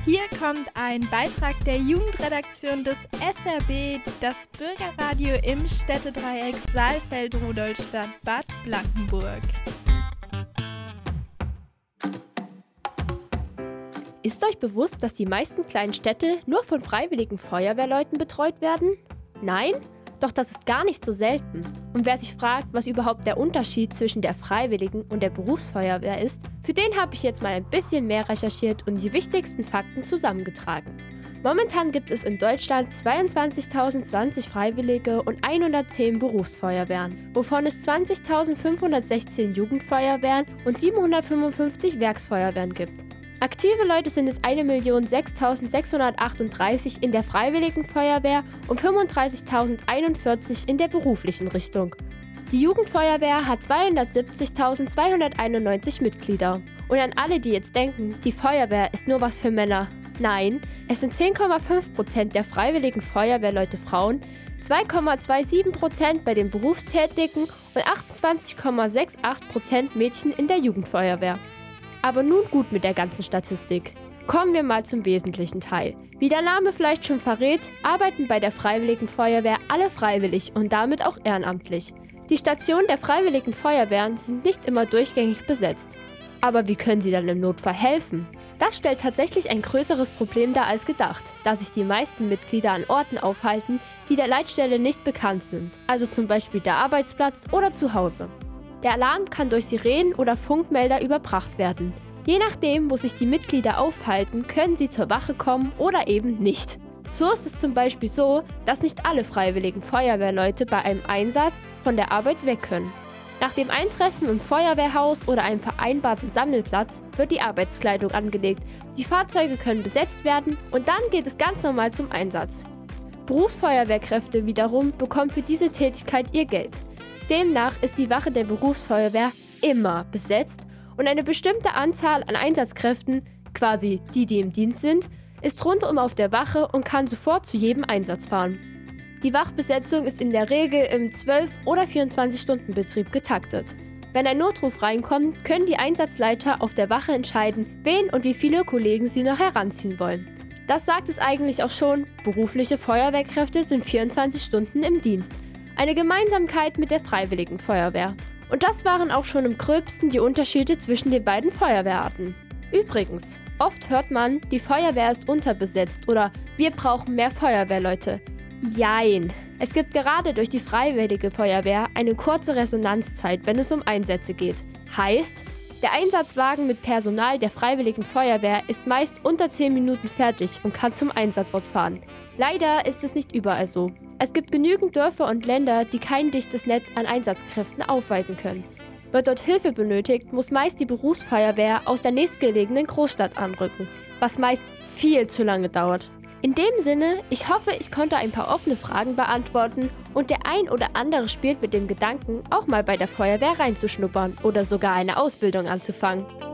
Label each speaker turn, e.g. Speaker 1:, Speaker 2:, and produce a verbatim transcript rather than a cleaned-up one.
Speaker 1: Hier kommt ein Beitrag der Jugendredaktion des S R B, das Bürgerradio im Städtedreieck Saalfeld-Rudolstadt-Bad Blankenburg.
Speaker 2: Ist euch bewusst, dass die meisten kleinen Städte nur von freiwilligen Feuerwehrleuten betreut werden? Nein? Doch das ist gar nicht so selten. Und wer sich fragt, was überhaupt der Unterschied zwischen der Freiwilligen und der Berufsfeuerwehr ist, für den habe ich jetzt mal ein bisschen mehr recherchiert und die wichtigsten Fakten zusammengetragen. Momentan gibt es in Deutschland zweiundzwanzigtausendzwanzig Freiwillige und hundertzehn Berufsfeuerwehren, wovon es zwanzigtausendfünfhundertsechzehn Jugendfeuerwehren und siebenhundertfünfundfünfzig Werksfeuerwehren gibt. Aktive Leute sind es eine Million sechstausendsechshundertachtunddreißig in der Freiwilligen Feuerwehr und fünfunddreißigtausendeinundvierzig in der beruflichen Richtung. Die Jugendfeuerwehr hat zweihundertsiebzigtausendzweihunderteinundneunzig Mitglieder. Und an alle, die jetzt denken, die Feuerwehr ist nur was für Männer. Nein, es sind zehn Komma fünf Prozent der freiwilligen Feuerwehrleute Frauen, zwei Komma siebenundzwanzig Prozent bei den Berufstätigen und achtundzwanzig Komma achtundsechzig Prozent Mädchen in der Jugendfeuerwehr. Aber nun gut mit der ganzen Statistik. Kommen wir mal zum wesentlichen Teil. Wie der Name vielleicht schon verrät, arbeiten bei der Freiwilligen Feuerwehr alle freiwillig und damit auch ehrenamtlich. Die Stationen der Freiwilligen Feuerwehren sind nicht immer durchgängig besetzt. Aber wie können sie dann im Notfall helfen? Das stellt tatsächlich ein größeres Problem dar als gedacht, da sich die meisten Mitglieder an Orten aufhalten, die der Leitstelle nicht bekannt sind, also zum Beispiel der Arbeitsplatz oder zu Hause. Der Alarm kann durch Sirenen oder Funkmelder überbracht werden. Je nachdem, wo sich die Mitglieder aufhalten, können sie zur Wache kommen oder eben nicht. So ist es zum Beispiel so, dass nicht alle freiwilligen Feuerwehrleute bei einem Einsatz von der Arbeit weg können. Nach dem Eintreffen im Feuerwehrhaus oder einem vereinbarten Sammelplatz wird die Arbeitskleidung angelegt, die Fahrzeuge können besetzt werden und dann geht es ganz normal zum Einsatz. Berufsfeuerwehrkräfte wiederum bekommen für diese Tätigkeit ihr Geld. Demnach ist die Wache der Berufsfeuerwehr immer besetzt und eine bestimmte Anzahl an Einsatzkräften, quasi die, die im Dienst sind, ist rundum auf der Wache und kann sofort zu jedem Einsatz fahren. Die Wachbesetzung ist in der Regel im zwölf- oder vierundzwanzig-Stunden-Betrieb getaktet. Wenn ein Notruf reinkommt, können die Einsatzleiter auf der Wache entscheiden, wen und wie viele Kollegen sie noch heranziehen wollen. Das sagt es eigentlich auch schon, berufliche Feuerwehrkräfte sind vierundzwanzig Stunden im Dienst. Eine Gemeinsamkeit mit der Freiwilligen Feuerwehr. Und das waren auch schon im gröbsten die Unterschiede zwischen den beiden Feuerwehrarten. Übrigens, oft hört man, die Feuerwehr ist unterbesetzt oder wir brauchen mehr Feuerwehrleute. Jein. Es gibt gerade durch die Freiwillige Feuerwehr eine kurze Resonanzzeit, wenn es um Einsätze geht. Heißt, der Einsatzwagen mit Personal der Freiwilligen Feuerwehr ist meist unter zehn Minuten fertig und kann zum Einsatzort fahren. Leider ist es nicht überall so. Es gibt genügend Dörfer und Länder, die kein dichtes Netz an Einsatzkräften aufweisen können. Wird dort Hilfe benötigt, muss meist die Berufsfeuerwehr aus der nächstgelegenen Großstadt anrücken, was meist viel zu lange dauert. In dem Sinne, ich hoffe, ich konnte ein paar offene Fragen beantworten und der ein oder andere spielt mit dem Gedanken, auch mal bei der Feuerwehr reinzuschnuppern oder sogar eine Ausbildung anzufangen.